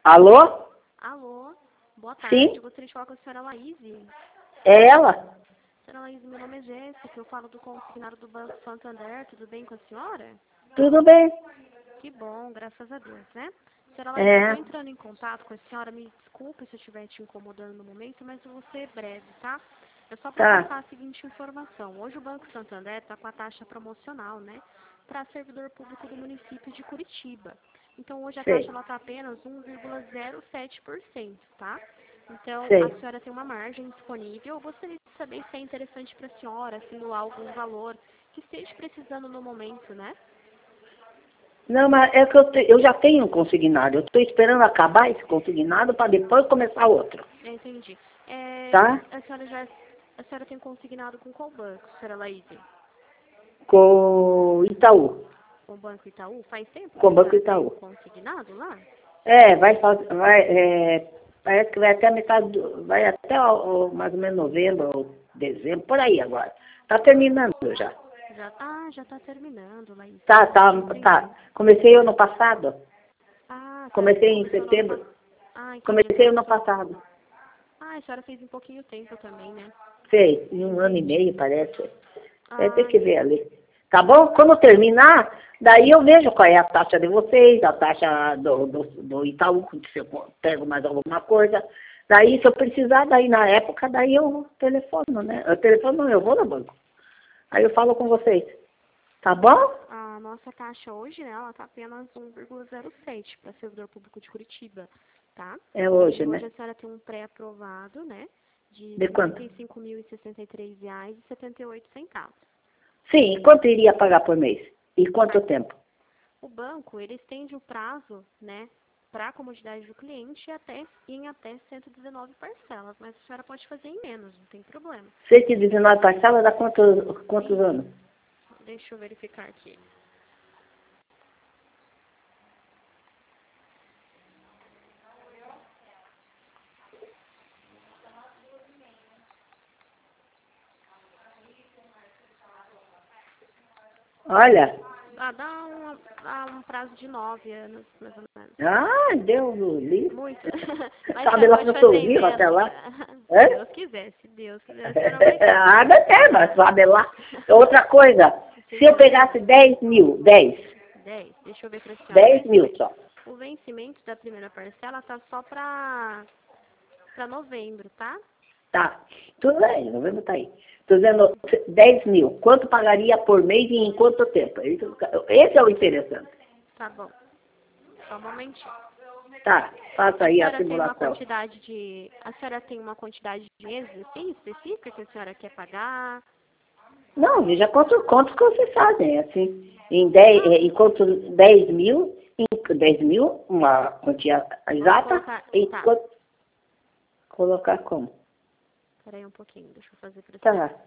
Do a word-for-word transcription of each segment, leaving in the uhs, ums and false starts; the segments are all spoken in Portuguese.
Alô? Alô, boa tarde. Sim? Eu gostaria de falar com a senhora Laíse. É ela? Senhora Laíse, meu nome é Jéssica, eu falo do consignado do Banco Santander. Tudo bem com a senhora? Tudo bem? Que bom, graças a Deus, né? Senhora Laíse, eu É. estou entrando em contato com a senhora. Me desculpe se eu estiver te incomodando no momento, mas eu vou ser breve, tá? É só para Tá. passar a seguinte informação. Hoje o Banco Santander está com a taxa promocional, né? Para servidor público do município de Curitiba. Então, hoje a taxa Sei. está apenas um vírgula zero sete por cento, tá? Então, a Sei. senhora tem uma margem disponível. Eu gostaria de saber se é interessante para a senhora simular algum valor que esteja precisando no momento, né? Não, mas é que eu, te- eu já tenho um consignado. Eu estou esperando acabar esse consignado para depois começar outro. Eu entendi. É, Tá? a senhora já a senhora tem consignado com qual banco, senhora Laíse? Com o Itaú. Com o Banco Itaú? Faz tempo que Com a o Banco senhora tem Itaú. consignado lá? É, vai fazer. Vai, é, parece que vai até a metade do, vai até o- o- mais ou menos novembro ou dezembro, por aí agora. Tá terminando já. Já, ah, já está terminando, Laíse. Tá, tá, Entendi. tá. Comecei ano passado. Ah, a senhora Comecei em começou no ano setembro. passado. Ah, entendi. Comecei ano Começou. passado. Ah, a senhora fez em pouquinho tempo também, né? Fez, em um ano e Entendi. meio, parece. É, tem Ah, que ver ali. Tá bom? Quando terminar, daí eu vejo qual é a taxa de vocês, a taxa do, do, do Itaú, se eu pego mais alguma coisa. Daí, se eu precisar, daí na época, daí eu telefono, né? Eu telefono não, eu vou no banco. Aí eu falo com vocês. Tá bom? a nossa taxa hoje, né, ela tá apenas um vírgula zero sete para servidor público de Curitiba, tá? É hoje, E né? hoje a senhora tem um pré-aprovado, né, de De setenta quanto? e cinco mil e sessenta e três reais e setenta e oito centavos. Sim, quanto iria pagar por mês? E quanto tempo? O banco, ele estende o prazo, né, para a comodidade do cliente até, em até cento e dezenove parcelas, mas a senhora pode fazer em menos, não tem problema. cento e dezenove parcelas dá quantos, quantos anos? Deixa eu verificar aqui. Olha, Ah, dá um, dá um prazo de nove anos, mais ou menos. ah, Deus do livro. Muito. Mas a Sabe senhora lá se pode eu estou fazer em vivo até menos. lá? Se Hã? Deus quiser, se Deus quiser, a senhora vai ter. Ah, não tem, mas sabe lá. Outra coisa, Sim, se eu pode pegasse falar. dez mil, dez, dez. Deixa eu ver para a senhora o dez mil vencimento. só. O vencimento da primeira parcela tá só para para novembro, tá? Tá, tudo bem, novembro tá aí. Estou dizendo dez mil. Quanto pagaria por mês e em quanto tempo? Isso- Esse é o interessante. Tá bom. Só um momentinho. Tá, faça A aí a senhora tem uma simulação. quantidade de. A senhora tem uma quantidade de meses assim, específica que a senhora quer pagar? Não, veja quanto, quantos que vocês fazem, assim. Em dez, Ah, em quanto dez mil, em dez mil, uma quantia vamos exata, colocar. e Tá. quanto, colocar como? Peraí um pouquinho, deixa eu fazer para a senhora. Tá.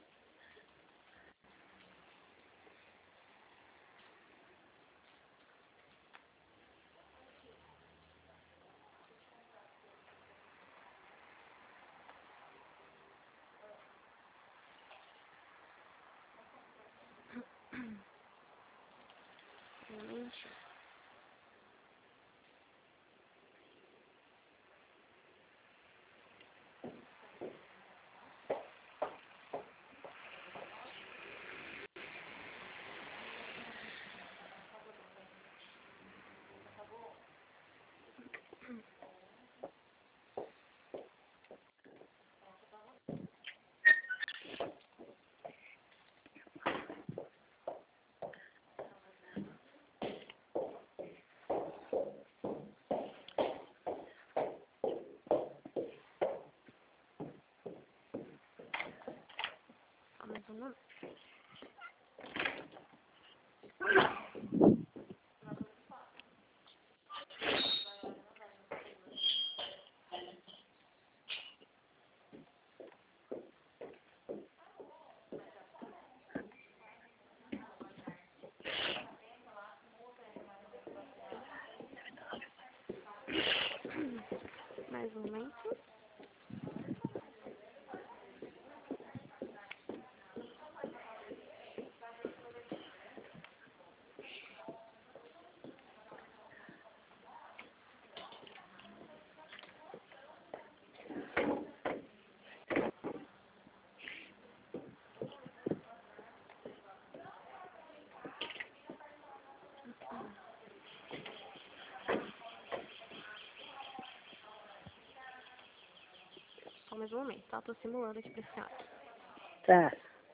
Um momentinho. Só mais um momento. Mais um momento. mais um momento, tá? Tô simulando aqui pra senhora. Tá.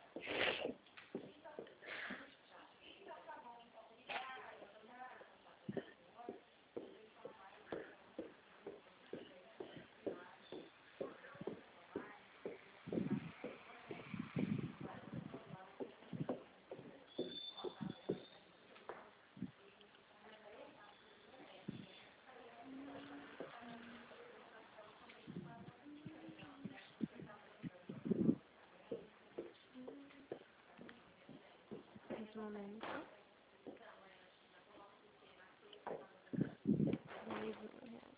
Mais um momento. dez mil reais.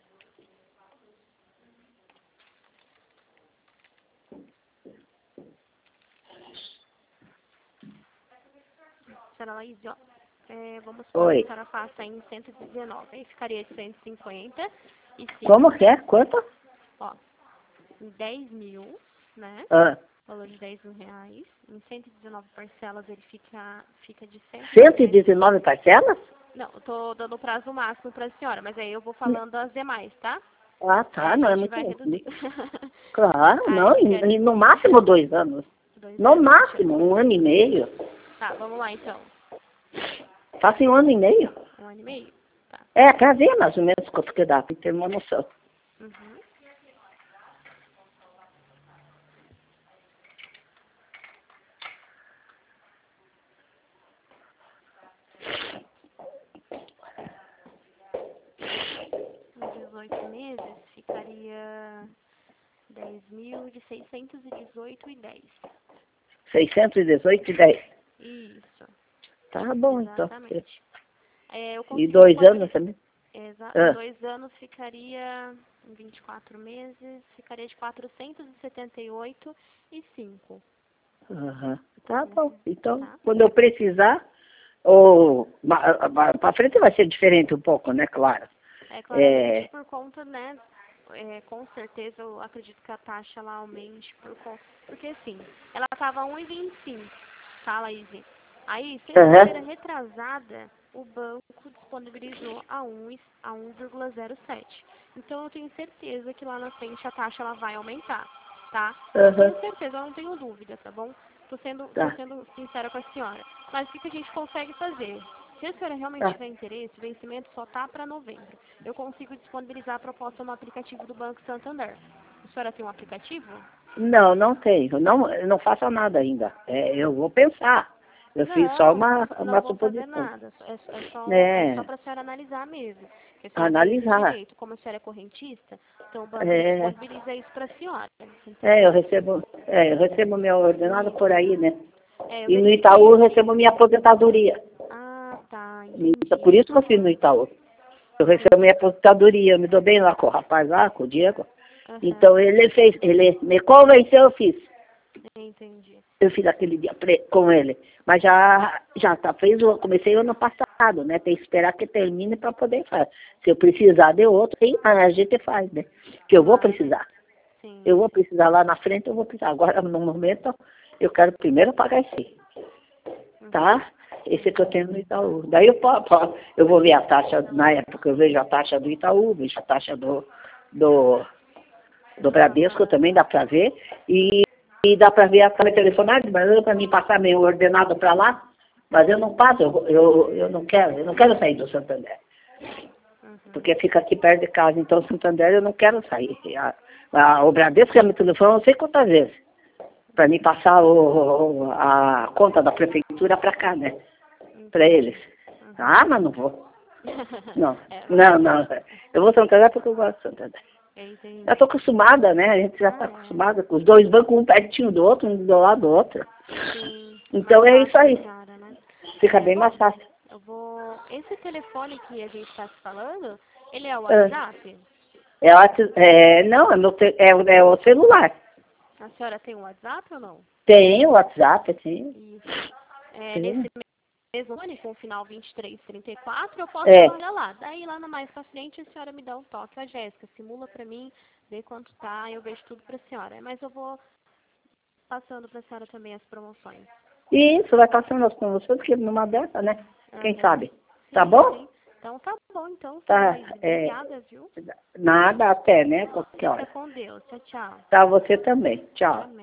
Senhora Laís, ó, é, vamos supor que Oi. a senhora faça em cento e dezenove, aí ficaria de cento e cinquenta e cinco, Como que é? Quanto? ó, em dez mil, né? Ah, Valor de dez mil reais. Em cento e dezenove parcelas ele fica, fica de cento e cento e dezessete. dezenove parcelas? Não, eu tô dando o prazo máximo para a senhora, mas aí eu vou falando as demais, tá? Ah, Aí tá. a Não é gente muito vai ruim. reduzindo. Claro, Aí não. fica E, e no máximo dois anos. dois No anos. máximo, um ano e meio. Tá, vamos lá então. Faça em um ano e meio. Um ano e meio? Tá. É, pra ver mais ou menos quanto que dá, pra ter uma noção. Uhum. Em dezoito meses ficaria dez mil de seiscentos e dezoito e dez. seiscentos e dezoito e dez. Isso, Tá bom, então. exatamente. É, eu E consigo dois anos disponibilizar. também? Exa em Ah, dois anos ficaria, em vinte e quatro meses, ficaria de quatrocentos e setenta e oito e cinco. aham. Tá bom. Uhum. Então, Tá? quando eu precisar, ou para frente vai ser diferente um pouco, né? Claro. É claramente É, por conta, né? É, com certeza eu acredito que a taxa lá aumente por conta. Porque assim, ela estava a um e vinte e cinco, tá, Laís? Aí, sexta-feira aham. retrasada, o banco disponibilizou a um e- a um vírgula zero sete. Então eu tenho certeza que lá na frente a taxa ela vai aumentar, tá? Eu Aham. tenho certeza, eu não tenho dúvida, tá bom? Tô sendo, tô Tá, sendo sincera com a senhora. Mas o que, que a gente consegue fazer? Se a senhora realmente tá. tiver interesse, o vencimento só tá para novembro. Eu consigo disponibilizar a proposta no aplicativo do Banco Santander. A senhora tem um aplicativo? Não, não tenho. Não, eu não faço nada ainda. É, eu vou pensar. Eu fiz só Não, uma, não uma vou fazer suposição. nada. É, é só, é só É, para a senhora analisar mesmo. Que a senhora tem esse analisar. direito. Como a senhora é correntista, então o banco ele É, disponibiliza isso para a senhora. é, eu Entendeu? recebo, é, eu recebo meu ordenado por Isso. aí, né? É, eu E no Itaú verifiquei eu aqui. recebo minha aposentadoria. Ah, tá, Então, por entendi. isso que eu fiz no Itaú. Eu recebo Entendi. minha aposentadoria, eu me dou bem lá com o rapaz lá, com o Diego. Aham, Então ele fez, ele me convenceu, eu fiz. entendi. Eu fiz aquele dia pre- com ele. Mas já, já tá, fez, eu comecei ano passado, né? Tem que esperar que termine para poder fazer. Se eu precisar de outro, aí a gente faz, né? Que eu vou Claro. precisar. Sim, Eu vou sim. precisar lá na frente, eu vou precisar. Agora, no momento, eu quero primeiro pagar esse, Uhum, tá? Esse que eu tenho no Itaú. Daí eu, po- po- eu vou ver a taxa, na época eu vejo a taxa do Itaú, vejo a taxa do, do, do do Bradesco, Santander. também dá para ver. E, e dá para ver a câmera telefonada, mas para mim passar meu ordenado para lá, mas eu não passo, eu, eu, eu não quero, eu não quero sair do Santander. Uhum. Porque fica aqui perto de casa, então Santander eu não quero sair. A, a, o Bradesco já me telefonou não sei quantas vezes, para me passar o, o- a conta da prefeitura para cá, né? Para eles. Entendi. Uhum. Ah, mas não vou. Não, É, mas não, não. Eu vou Santander porque eu gosto de Santander. eu Já estou entendi. acostumada, né? A gente já está Ah, é. acostumada com os dois bancos, um pertinho do outro, um do lado do outro. Sim, mais Então é isso fácil pra aí. senhora, né? Fica É, bem mais bom, fácil. eu vou... Esse telefone que a gente está se falando, ele é o Ah, WhatsApp? É, o- é, não, é, meu, te- é, o- é o celular. A senhora tem o WhatsApp ou não? Tem o WhatsApp, tem. Isso. É, Tem. nesse mesmo telefone, com o final vinte e três trinta e quatro, eu posso É. guardar lá. Daí, lá no mais pra frente, a senhora me dá um toque. Ó, Jéssica, simula pra mim, vê quanto tá, eu vejo tudo pra senhora. Mas eu vou passando pra senhora também as promoções. E isso vai passando as promoções, porque numa dessa, né? Quem Aham. sabe? Tá Sim, bom? sim. Então tá bom, então. Tá, é, Obrigada, viu? nada, até, né? Qualquer Fica hora. com Deus. Tchau, tchau. Tá, você também. Tchau. Amém.